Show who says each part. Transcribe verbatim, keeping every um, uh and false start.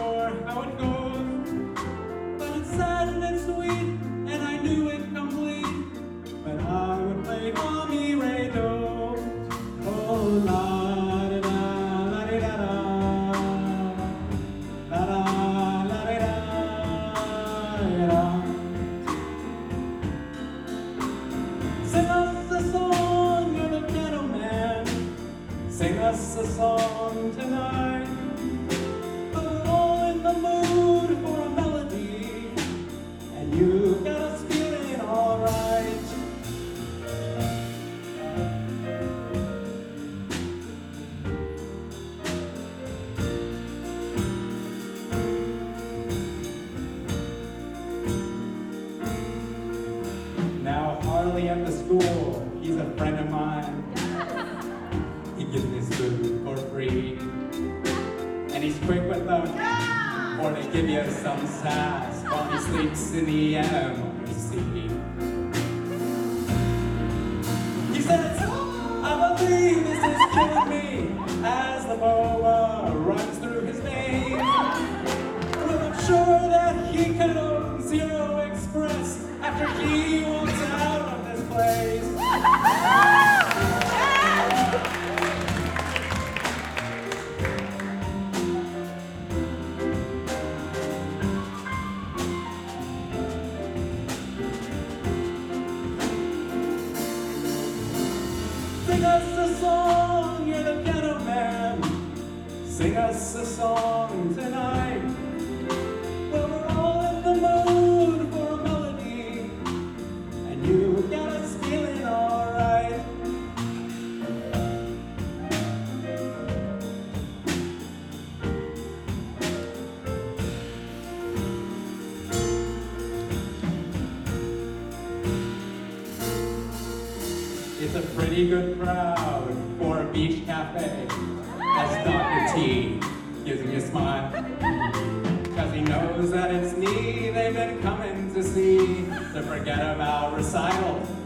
Speaker 1: sure how it goes. But it's sad and it's sweet, and I knew it complete. But I would play Mommy Ray Do. Oh, la da da, la da da da, la da la da da da. Sing us a song, you're the piano man. Sing us a song tonight. We're all in the mood for a melody, and you got us feeling alright. Now Harley at the school, he's a friend of mine. He gives me food for free, and he's quick with them, or to give you some sass while he sleeps in the M R C. He says, I believe this is killing me, as the boa runs through his veins. Well, I'm sure that he could own Zero Express after he walks out of this place. Sing us a song, you're the piano man. Sing us a song tonight. Well, we're all in the mood for a melody, and you got us feeling alright. It's a pretty good crowd for a beach cafe, as Doctor T gives me a smile. Cause he knows that it's me they've been coming to see, to forget about recital